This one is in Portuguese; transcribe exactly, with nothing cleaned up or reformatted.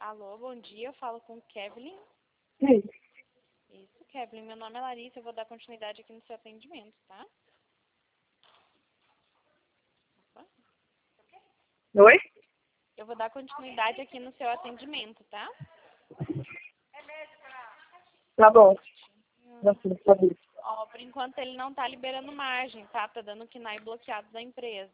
Alô, bom dia, eu falo com o Kevin. Sim. Isso, Kevin, meu nome é Larissa, eu vou dar continuidade aqui no seu atendimento, tá? Opa. Oi? Eu vou dar continuidade aqui no seu atendimento, tá? Tá bom. Hum. Já fui, tá bom. Ó, por enquanto ele não tá liberando margem, tá? Tá dando K N A I bloqueado da empresa.